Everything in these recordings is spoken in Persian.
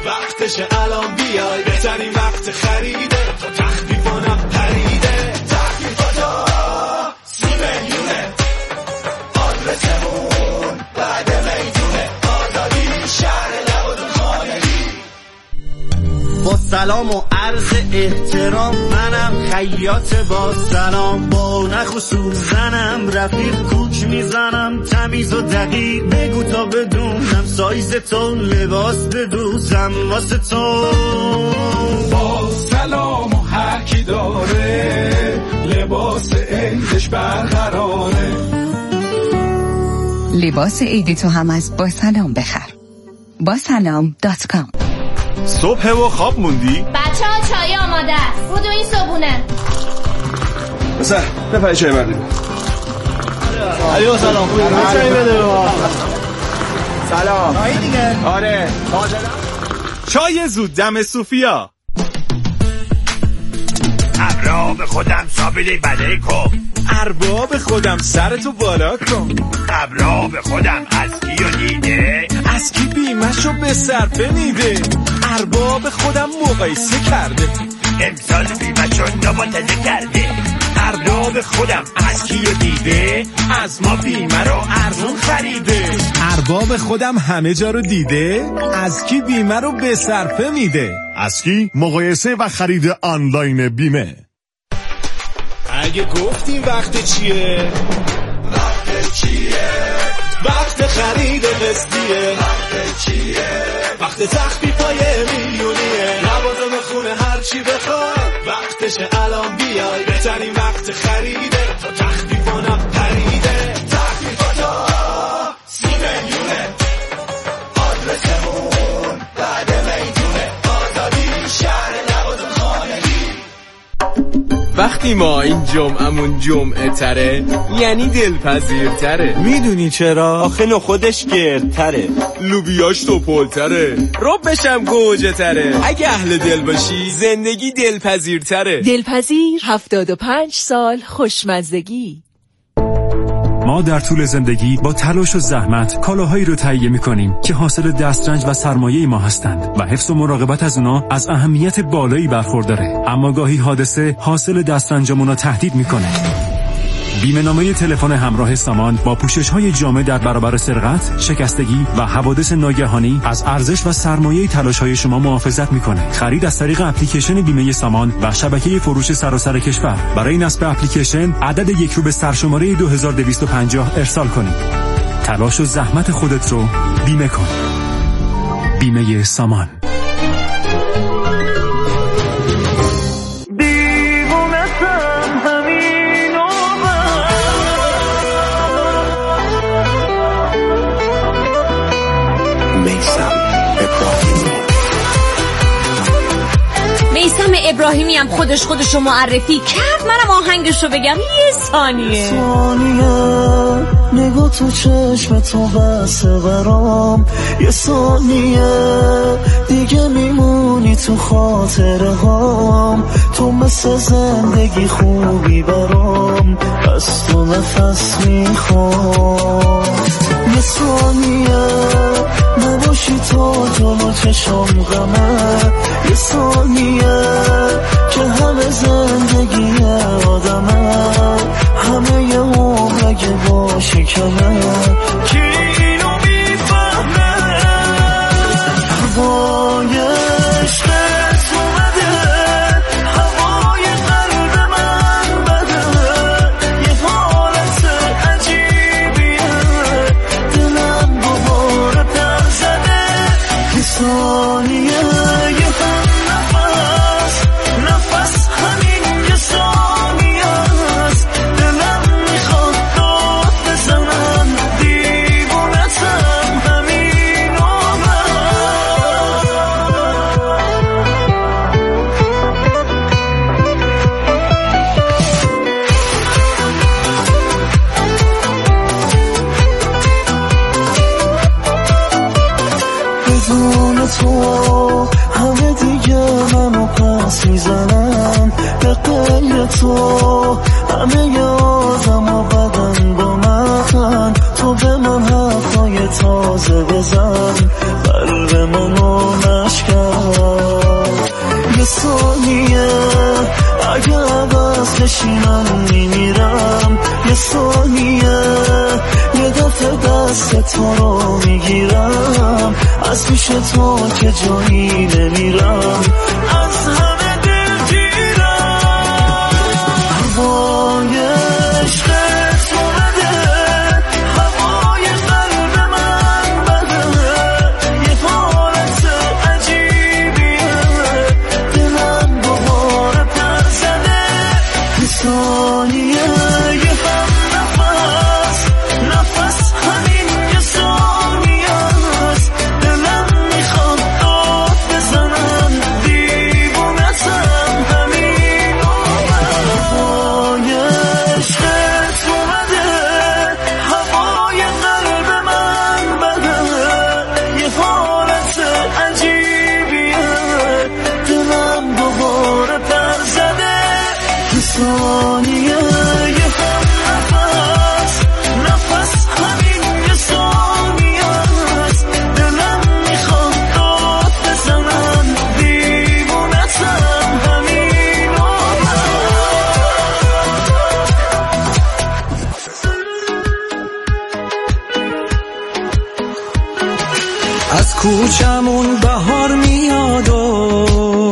وقتش الان بیای، بهترین وقت خریده، تا تخفیفانم پریده. تخفیفاتا 30 میلیونه، آدرسمون بعد میدونه، آزادی شهر لبادون خانگی. با سلام و عرض احترام، منم خیاط با سلام، با نخ و سوزنم رفیق کوک میزنم، تمیز و دقیق بگو تا بدونم، سایز تو لباس بدوزم واسه تو. با سلام و هر کی داره لباس عیدش برقراره. لباس عیدی تو هم از با سلام بخر. با سلام.com. صبح و خواب موندی؟ بچه‌ها چای آماده است. بودو این صبونه. بسر بپری چای بردیم. علیو سلام. چای بده به ما. سلام. چای دیگه. آره. چای زود دم صوفیا. ارباب خودم سابیلی بله کن، ارباب خودم سرتو بالا کن، ارباب خودم از کیو دیده، از کی بیمشو به صرفه میده، ارباب خودم مقایسه کرده، امسال بیمشو نماتزه کرده، ارباب خودم از کیو دیده، از ما بیمه رو ارزون خریده، ارباب خودم همه جا رو دیده، از کی بیمه رو به صرفه میده، از کی مقایسه و خرید آنلاین بیمه. اگه گفتیم وقت چیه؟ وقت چیه؟ وقت خرید قسطیه. وقت چیه؟ وقت تخفیفای میلیونیه. لوازم خونه هر چی بخوای، وقتش الان بیای، بهترین وقت خریده، تا تخفیفانم پریده. تخفیفاتا 30 میلیونه، آدرسمون بعد میدونه، آزادی شهر لبادون خانگی. وقتی ما این جمعمون جمعه تره یعنی دلپذیر تره. میدونی چرا؟ آخه نخودش گردتره، لوبیاش توپل تره، ربشم گوجه تره. اگه اهل دل باشی زندگی دلپذیر تره. دلپذیر 75 سال خوشمزدگی. ما در طول زندگی با تلاش و زحمت کالاهایی رو تهیه می‌کنیم که حاصل دسترنج و سرمایه ما هستند و حفظ و مراقبت از اونا از اهمیت بالایی برخورداره. اما گاهی حادثه حاصل دسترنجمون رو تهدید می‌کنه. بیمه‌نامه تلفن همراه سامان با پوشش‌های جامع در برابر سرقت، شکستگی و حوادث ناگهانی از ارزش و سرمایه تلاش‌های شما محافظت می‌کنه. خرید از طریق اپلیکیشن بیمه سامان و شبکه فروش سراسر کشور. برای نصب اپلیکیشن عدد 1 رو به سرشماره 2250 ارسال کنید. تلاش و زحمت خودت رو بیمه کن. بیمه سامان. میثم ابراهیمی هم خودشو معرفی کرد، منم آهنگشو بگم یه ثانیه. نگاه تو چشم تو بسه برام، یه ثانیه دیگه میمونی تو خاطره هام، تو مثل زندگی خوبی برام، از تو نفس میخوام. یه ثانیه نباشی تو جلو چشم غمه، یه ثانیه که همه زندگی آدمه، همه یه عمر اگه باشی کمه، کی اینو میفهمه؟ هوای عشقت اومده، هوای قلب من بده، یه حالت عجیبیه، دلم دوباره پر زده. یه ثانیه یه نفس همین یه ثانیه است، دلم میخواد داد بزنم، دیوونتم همین آمد. بدون تو همه دیگه منو پس میزنن، به غیر تو همه یادم و بدن با من، تو به من حرفای تازه بزن، قلب منو نشکن. بشینم میمیرم، یه ثانیه یه دفعه دست تو رو میگیرم، از پیش تو که جایی نمیرم، از همه دلگیرم. هوای عشقت اومده، هوای قلب من بده، یه حالت عجیبیه، دلم دوباره پر زده، یه ثانیه یه هم نفس همین یه ثانیه است، دلم میخواد داد بزنم، دیوونتم همین هوای عشقت اومده، هوای قلب من بده، یه حالت عجیبیه، دلم دوباره پر زده، یه ثانیه یه هم نفس همین یه ثانیه است، دلم میخواد داد بزنم، دیوونتم همین از کوچمون بهار میاد و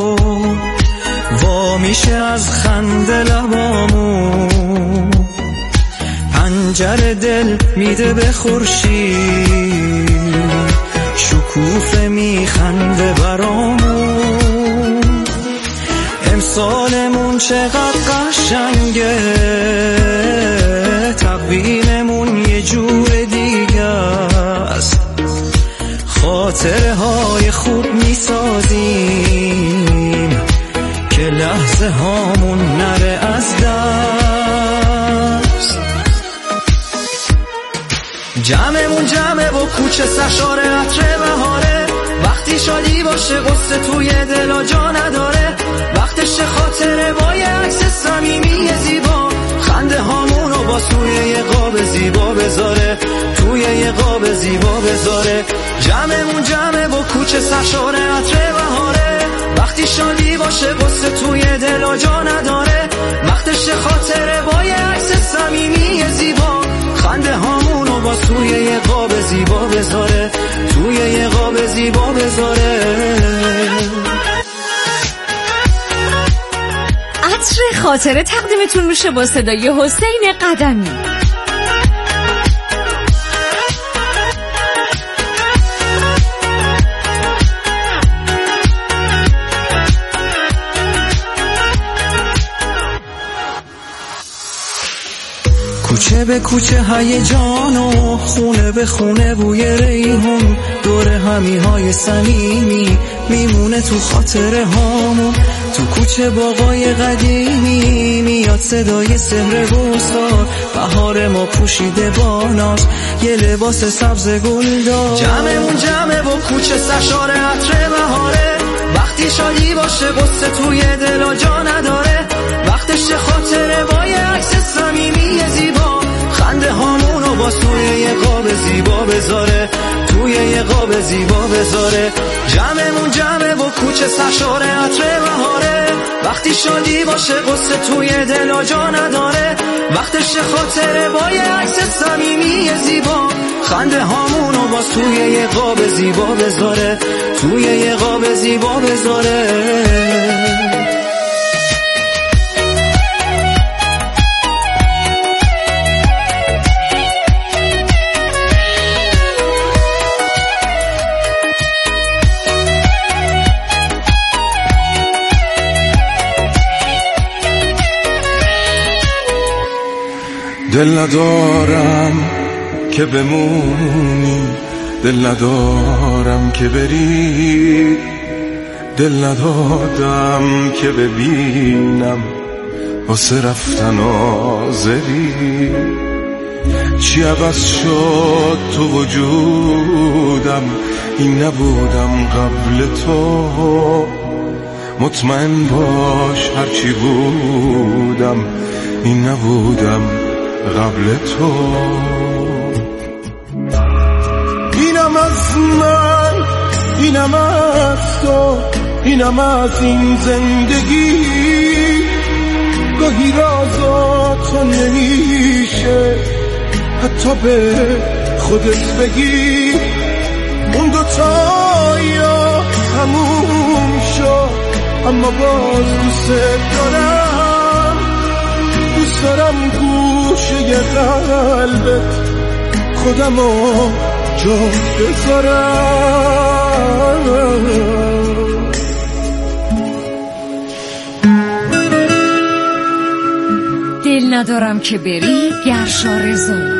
وا میشه از خنده لبامون، پنجره دل میده به خورشید، شکوفه میخنده برامون، امسالمون چقدر قشنگه، تقویممون یه جور دیگه است، خاطره های خوب میسازیم که لحظه هامون نره از دست. جمعمون جمعه و کوچه سرشار عطر بهاره، وقتی شادی باشه قصه توی دل و جا نداره، وقتش خاطره با یه عکس صمیمی زیبا، خنده هامونو با توی یه قاب زیبا بذاره، توی یه قاب زیبا بذاره. جمعمون جمعه و کوچه سرشار عطر بهاره، وقتی شادی باشه قصه توی دل و جا نداره، وقتش خاطره با یه عکس صمیمی زیبا، خنده هامونو با توی یه قاب زیبا بذاره، توی یه قاب زیبا بذاره. عطر خاطره تقدیمتون میشه با صدای حسین قدمی. کوچه به کوچه هیجان و خونه به خونه بوی ریحون، دور همی های صمیمی میمونه تو خاطره هامون، تو کوچه باغای قدیمی میاد صدای سحر بوسا، بهار ما پوشیده با ناز یه لباس سبز گلدار. جمعمون جمعه و کوچه سرشار عطر بهاره، وقتی شادی باشه قصه توی دل و جا نداره، وقتش خاطره با یه عکس صمیمی زیبا، خنده هامونو با توی یه قاب زیبا بذاره، توی یه قاب زیبا بذاره. جمعمون جمعه و کوچه سرشار عطر بهاره، وقتی شادی باشه قصه توی دل و جا نداره، وقتش خاطره با یه عکس صمیمی زیبا، خنده هامونو باز توی یه قاب زیبا بذاره، توی یه قاب زیبا بذاره. دل ندارم که بمونی، دل ندارم که بری، دل ندادم که ببینم واسه رفتن آزری. چی عوض شد تو وجودم، این نبودم قبل تو، مطمئن باش هرچی بودم این نبودم قبل تو. اینم از من، اینم از تو، اینم از این زندگی، گاهی رازا تو نمیشه حتی به خودت بگی اون دوتا یا تموم شد اما باز دوست دارم گوشه قلبت خودمو جا بذارم. دل ندارم که بری گرشا رضا.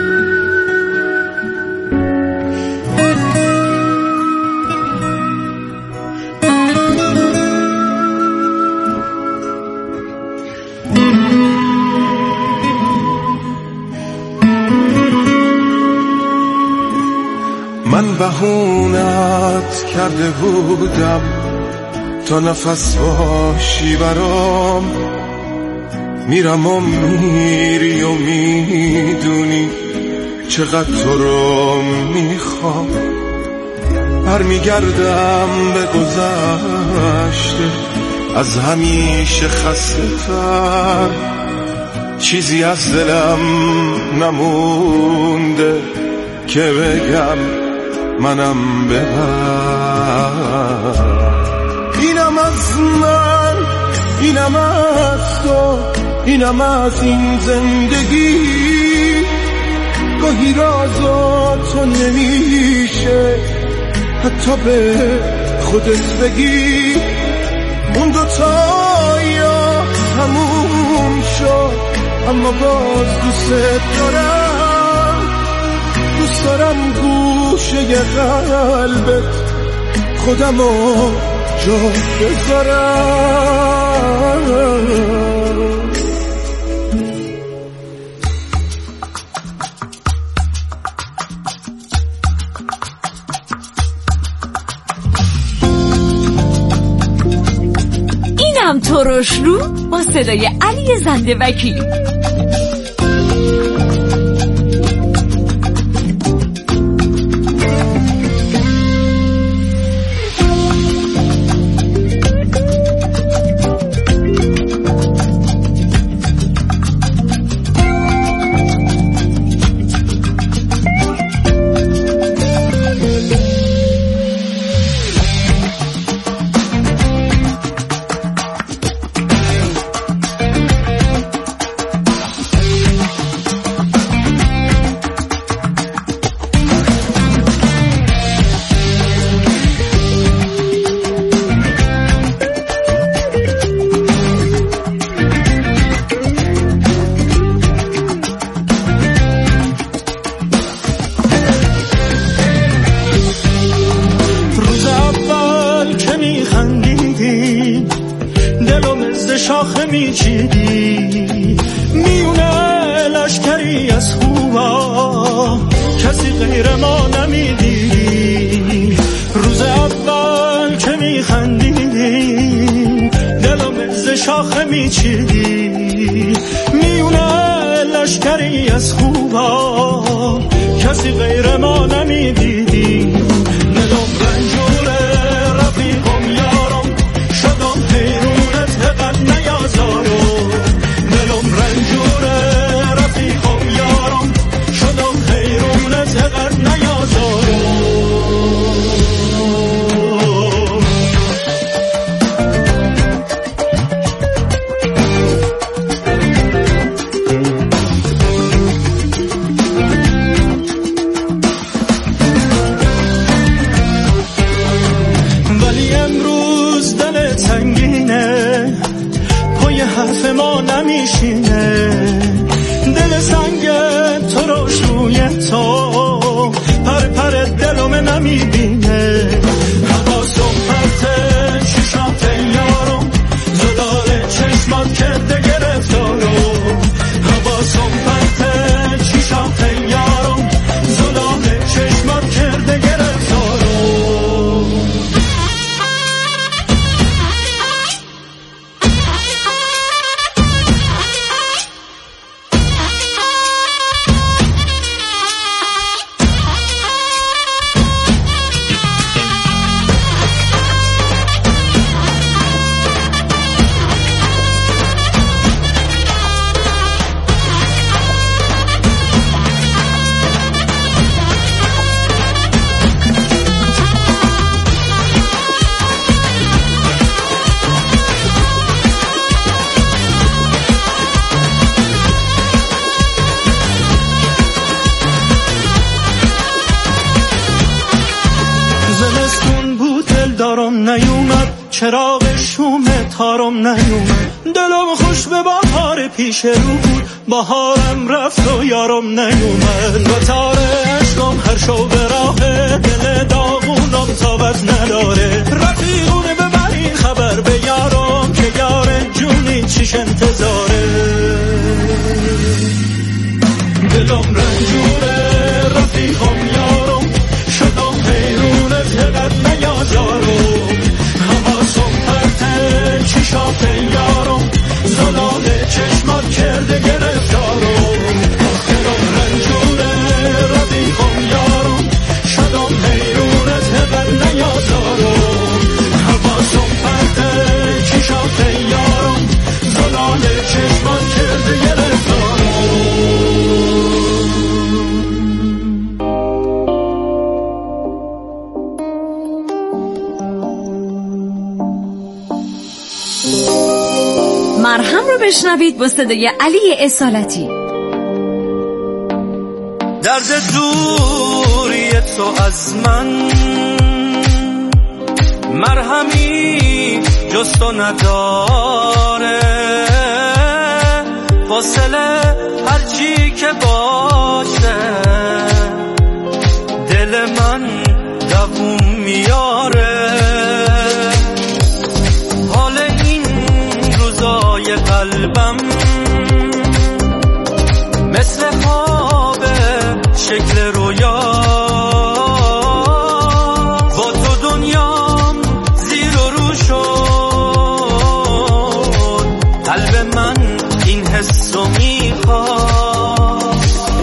من بهونت کرده بودم تا نفس باشی برام، میرم و میری و میدونی چقدر تو رو میخوام. برمیگردم به گذشته از همیشه خسته تر، چیزی از دلم نمونده که بگم منم ببر. اینم از من، اینم از تو، اینم از این زندگی. گاهی رازا تو نمیشه حتی به خودت بگی اون دوتا یا تموم شد اما باز دوست دارم گوشه قلبت خودمو جا بذارم. اینم ترش رو با صدای علی زنده وکیلی. شاخه میچیدی میونه لشکری از خوبا، کسی غیر ما نمیدیدی. روز اول که میخندیدی دلو مز شاخه میچیدی میونه لشکری از خوبا، کسی غیر ما نمیدیدی. دلم رنجوره رفیقم یارم شدم پیرونت حقت نیازارم. دلم رنجوره رفیقم یارم شدم پیرونت حقت نیازارم. حرف ما نمیشینه، دل سنگ تو رو شوی تو پر پر دلم نمیبینه. حواسم پرته چشات یارم زدار چشمات کرده گرفتارم. حواسم پرته چشات یارم زدار چشمات کرده گرفتارم. اومد چراغ شوم تارم نیومد، دلم خوش به بهار پیش رو بود، بهارم رفت و یارم نیومد. و تار عشقم هر شو به راه دل داغونم تابت نداره، رفیقونه ببرین خبر به یارم که یار جونی چیش انتظاره. دلم رنجونه رفیقم یارم، شدم حیرونت هقت نیازارم، حواسم پرته چشات یارم، زلال چشمات کرده گرفتارم. دلم رنجونه رفیقم یارم، شدم حیرونت هقت نیازارم، حواسم پرته چشات یارم، زلال چشمات کرده گرفتارم. مرهم رو بشنوید با صدای علی اصالتی. درد دوری تو از من مرهمی جز تو نداره، فاصله هرچی که باشه دل من دووم میاره. حال این روزای قلبم مثل خواب شکل رویا، با تو دنیام زیر و رو شد، قلب من این حسو میخواد.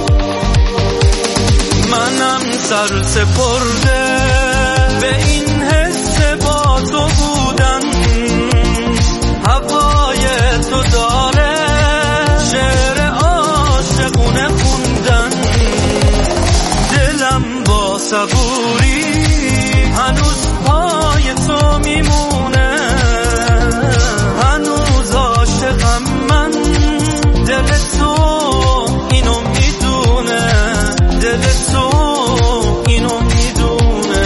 منم سر سپرده به این حس با تو بودن، هوای تو داره شعر عاشقونه خوندن. دلم با صبوری هنوز پای تو میمونه، هنوز عاشقم من، دل تو اینو میدونه، دل تو اینو میدونه.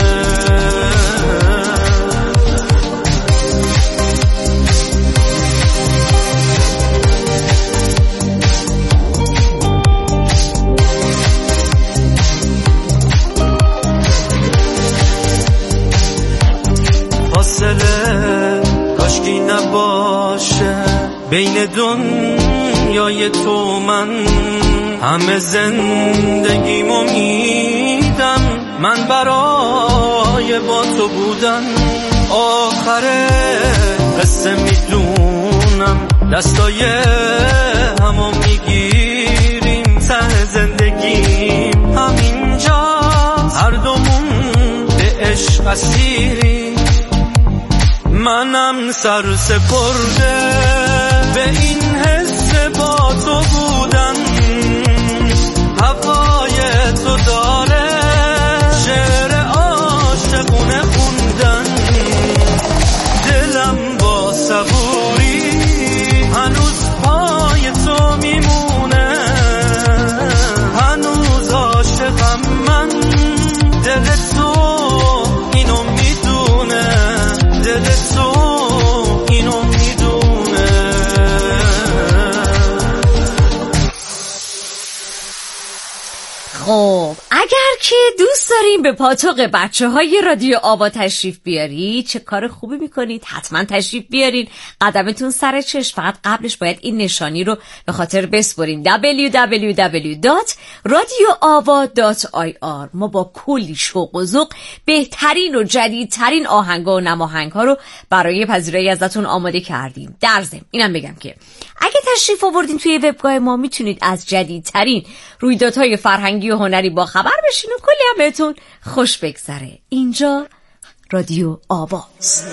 فاصله کاشکی نباشه بین دنیای تو من، همه زندگیمو میدم من برای با تو بودن. آخر قصه میدونم دستای همو میگیریم، ته زندگیم همینجا، هر دومون به عشق اسیریم. منم سر سپرده به این حس با تو بودن، هوای تو داره شعر عاشقونه خوندن. دلم با صبوری هنوز پای تو میمونه، هنوز عاشقم من، دل تو اینو میدونه، دل تو اینو میدونه. خب اگر که دوست داریم به پاتوق بچه‌های رادیو آوا تشریف بیاری، چه کار خوبی میکنید؟ حتما تشریف بیارین، قدمتون سر چشم. فقط قبلش باید این نشانی رو به خاطر بسپرین www.radioava.ir. ما با کلی شوق و ذوق بهترین و جدیدترین آهنگا و نماهنگ‌ها رو برای پذیرایی ازتون آماده کردیم. در ضمن اینم بگم که اگه تشریف آوردین توی وبگاه ما، میتونید از جدیدترین رویدادهای فرهنگی و هنری با خبر بشین و کلی هم بهتون خوش بگذره. اینجا رادیو آواست.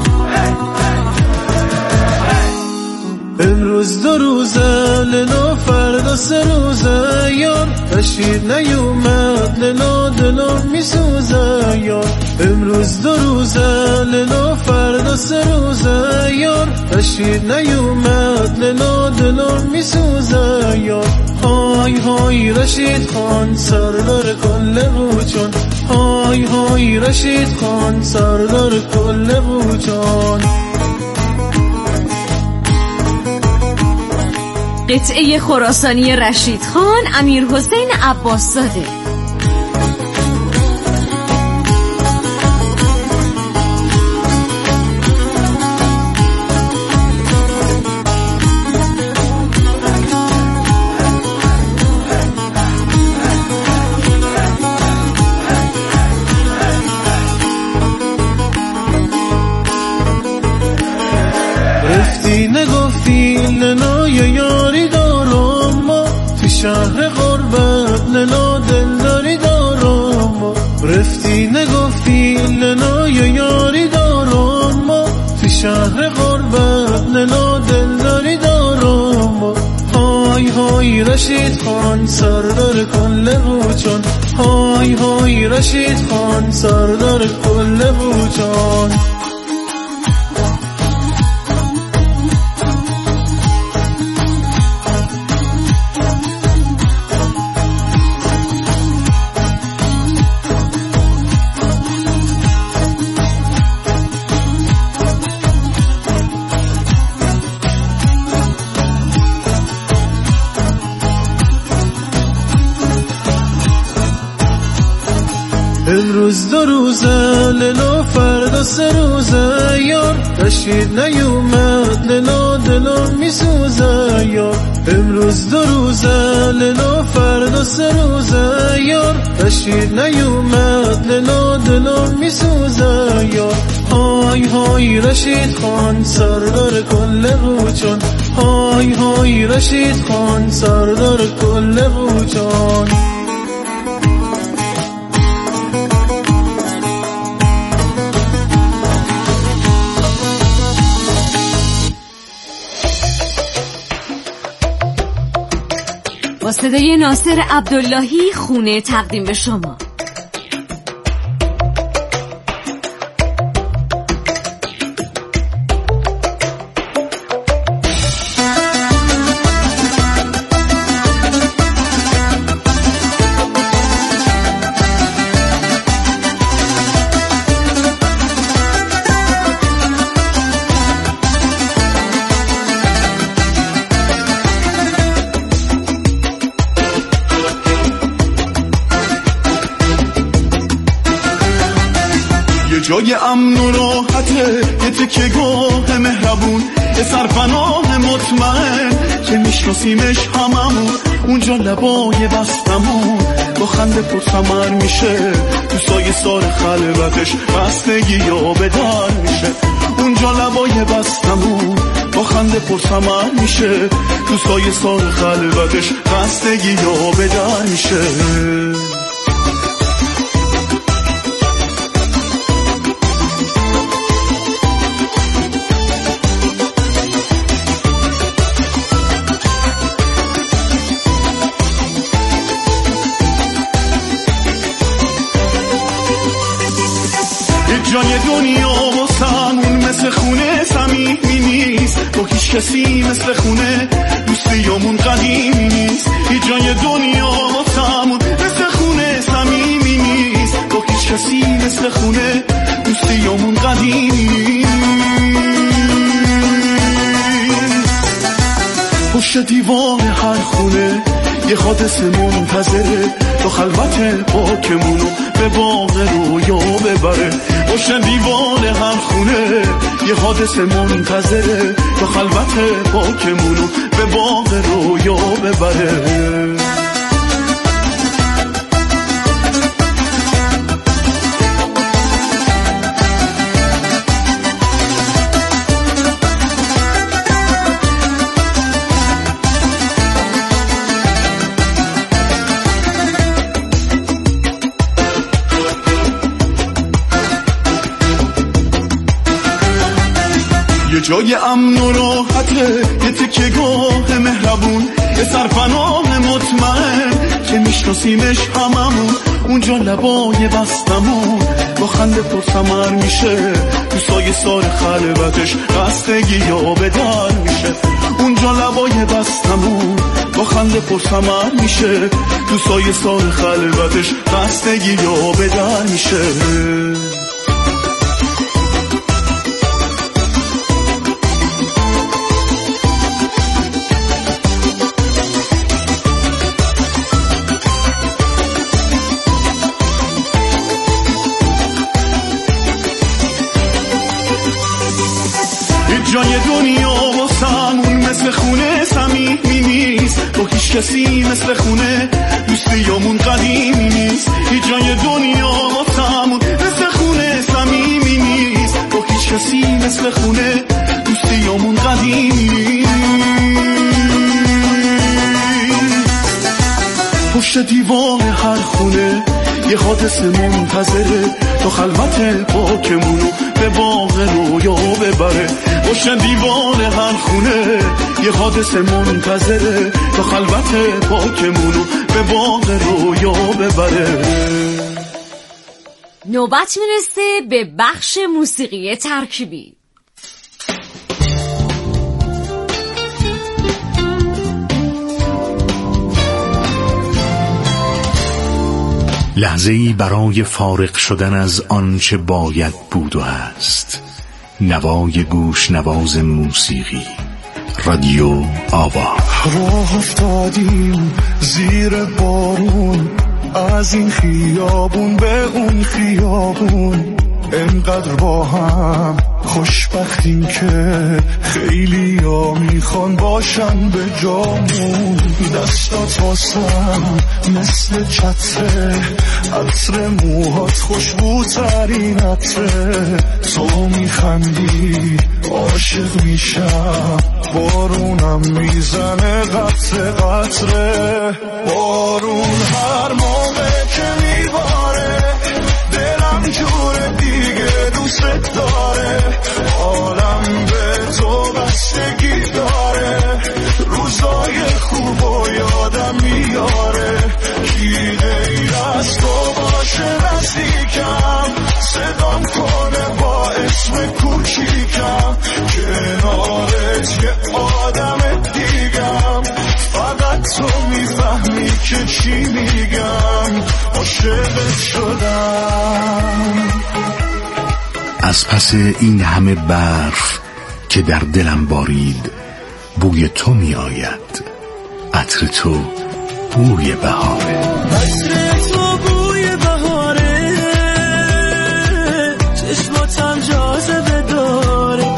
امروز 2 روزه فردا 3 روزه یار رشید نیومد لیلا دلم میسوزه یار امروز 2 روزه لیلا فردا 3 روزه یار رشید نیومد لیلا دلم میسوزه یار های های رشید خان سردار کل بوچان های های رشید خان سردار کل بوچان قطعه خراسانی رشید خان امیر حسین عباس زاده. رفتی نگفتی لیلا یاری دارم ما تو شهر غربت لیلا دلداری دارم ما رفتی نگفتی لیلا یاری دارم ما تو شهر غربت لیلا دلداری دارم ما های های رشید خان سردار کل بوچان های های رشید خان سردار کل بوچان امروز 2 روزه لیلا فردا 3 روزه یار رشید نیومد لیلا دلم میسوزه یار امروز 2 روزه لیلا فردا 3 روزه یار رشید نیومد لیلا دلم میسوزه یار های های رشید خان سردار کل بوچان های های رشید خان سردار کل بوچان با صدای ناصر عبداللهی خونه تقدیم به شما. جای امن و راحته یه تکه گاه مهربون یه سرپناه مطمئن که میشناسیمش هممون اونجا لبای بستمون با خنده پرثمر میشه تو سایه سار خلوتش بستگی یا بدر میشه اونجا لبای بستمون با خنده پرثمر میشه تو سایه سار خلوتش بستگی یا بدر میشه جای دنیا واسمون مثل خونه صمیمی نیست با هیچ کسی مثل خونه دوستیامون قدیمی نیست هیچ جای دنیا واسمون مثل خونه صمیمی نیست با هیچ کسی مثل خونه دوستیامون قدیمی نیست پشت دیوار هر خونه یه حادثه منتظره تو خلوت پاکمونو به باغ رویا ببره پشت دیوار هر خونه یه حادثه منتظره تو خلوت پاکمونو به باغ رویا ببره یه جای امن و راحته، یه تکه گاه مهربون، یه سرپناه مطمئن که میشناسیمش هممون. اونجا لبای بستمون با خنده پرثمر میشه، تو سایه سار خلوتش خستگی یا به در میشه. اونجا لبای بستمون با خنده پرثمر میشه، تو سایه سار خلوتش خستگی یا به در میشه. جای دنیا واسمون مثل خونه صمیمی نیست، با هیچ کسی مثل خونه دوستیامون قدیمی نیست. هیچ جای دنیا واسمون مثل خونه صمیمی نیست، با هیچ کسی مثل خونه دوستیامون قدیمی نیست. پشت دیوار هر خونه یه حادثه منتظره، تا خلوت پاکمونو به باغ رویا ببره. پشت دیوار هر خونه یه حادثه منتظره، تا خلوت پاکمونو به باغ رویا ببره. نوبت میرسه به بخش موسیقی ترکیبی. لحظه‌ای برای فارغ شدن از آنچه باید بود و هست. نوای گوش نواز موسیقی، رادیو آوا. راه افتادیم زیر بارون، از این خیابون به اون خیابون، انقدر با هم خوشبختیم که خیلی ها میخوان باشن به جامون. دستات واسم مثل چتره، عطر موهات خوشبوترین عطره. تو میخندی عاشق میشم، بارونم میزنه قطره قطره. بارون هر موقع که میباره دلم جور دیگه دوست داره. عالم به تو بستگی داره، روزای خوب و یادم میاره. کی غیر از تو باشه نزدیکم، صدام کنه با اسم کوچیکم. کنارت یه آدم دیگم، فقط تو میفهمی که چی میگم. عاشقت شدم. از پس این همه برف که در دلم بارید، بوی تو می آید. عطر تو بوی بهاره، عطر تو بوی بهاره. چشماتم جاذبه داره،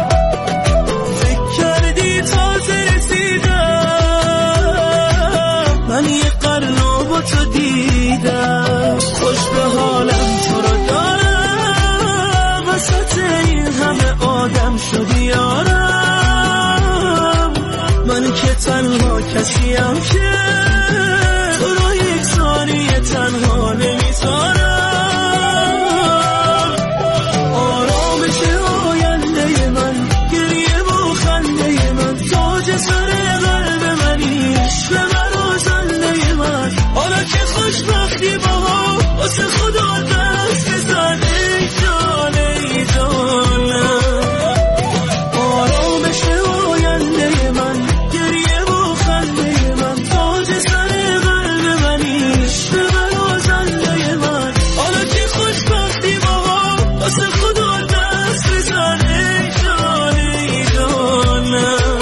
فکر کردی تازه رسیدم، من یه قرن با تو دیدم. خوش به حالم تو رو دارم، وسط این همه آدم شدی یارم. من که تنها کسیم که تو رو یک ثانیه تنها نمیذارم. آرامش آینده من، گریه و خنده من، تاج سر قلب منی، عشق من و زنده من. حالا که خوشبختی با ما واسه خدا دست بزن. ای جان ای جانم، آرامش آینده من، گریه و خنده من، تاج سر قلب منی، عشق من و زنده من. حالا که خوشبختی با ما واسه خدا دست بزن. ای جان ای جانم.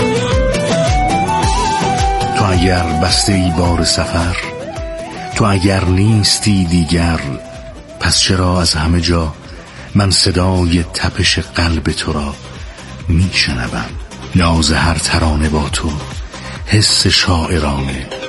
تو اگر بسته ای بار سفر، تو اگر نیستی دیگر، پس چرا از همه جا من صدای تپش قلب تو را میشنوم. ناز هر ترانه با تو، حس شاعرانه